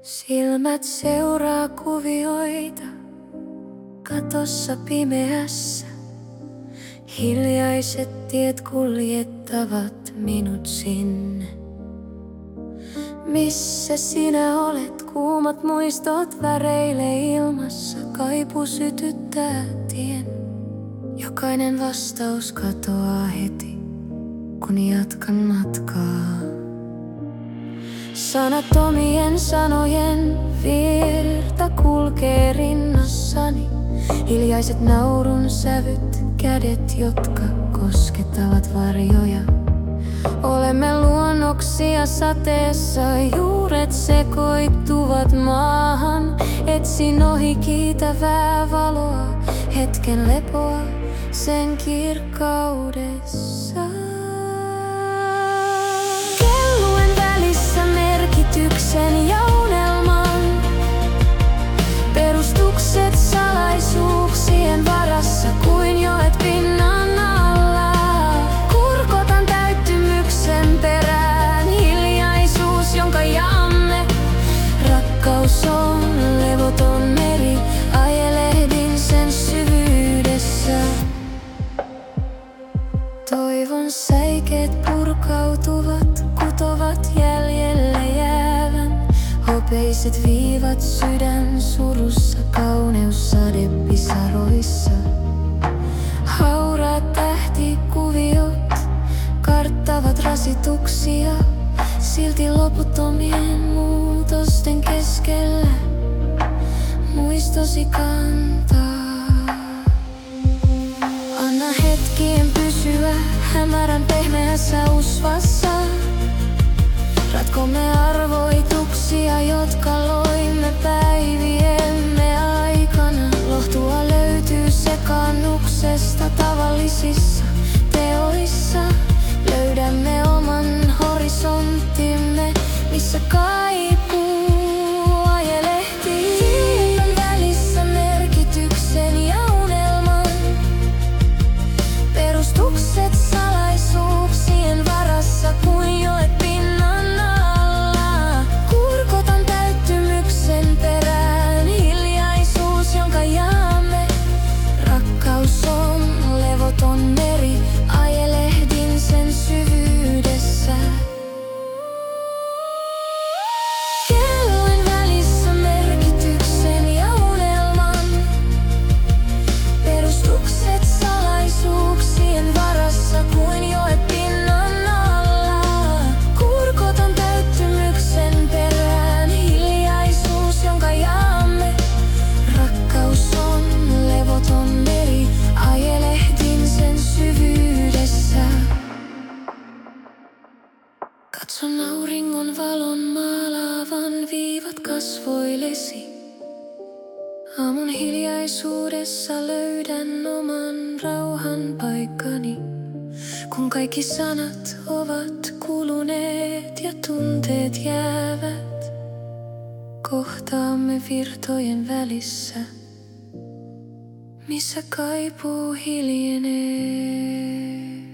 Silmät seuraa kuvioita katossa pimeässä. Hiljaiset tiet kuljettavat minut sinne. Missä sinä olet? Kuumat muistot väreilee ilmassa. Kaipuu sytyttää tien. Jokainen vastaus katoaa heti, kun jatkan matkaa. Sanattomien sanojen virta kulkee rinnassani. Hiljaiset naurun sävyt, kädet, jotka koskettavat varjoja. Olemme luonnoksia sateessa, juuret sekoittuvat maahan. Etsin ohi kiitävää valoa, hetken lepoa sen kirkkaudessa. Kelluen välissä merkityksen ja unelman, perustukset salaisuuksien varassa kuin joet pinnan alla. Kurkotan täyttymyksen perään, hiljaisuus jonka jaamme. Rakkaus on levoton meri, ajelehdin sen syvyydessä. Toivon säikeet purkautuvat, kutovat jäljelle jäävän. Hopeiset viivat sydän surussa, kauneus sadepisaroissa. Hauraat tähtikuviot karttavat rasituksia, silti loputtomien muutosten keskellä muistosi kantaa. Anna hetkien pysyä hämärän pehmeässä usvassa. Ratkomme arvoituksia, jotka loimme päiviemme aikana. Lohtua löytyy sekaannuksesta tavallisissa teoissa. Löydämme oman horisonttimme, missä kaipuu ajelehtii. Silmän välissä merkityksen ja unelman, perustukset salaisuuksien varassa kuin joet pinnan alla. Kurkotan täyttymyksen perään, hiljaisuus jonka jaamme. Rakkaus on levoton meri, ajelehdin sen syvyydessä. Kelluen välissä merkityksen ja unelman, perustukset salaisuuksien varassa kuin joet pinnan alla. Kurkotan täyttymyksen perään, hiljaisuus jonka jaamme. Rakkaus on levoton meri, ajelehdin sen syvyydessä. Katson auringon valon maalaavan viivat kasvoillesi. Aamun hiljaisuudessa löydän oman rauhan paikkani. Kun kaikki sanat ovat kuluneet ja tunteet jäävät, kohtaamme virtojen välissä, missä kaipuu hiljenee.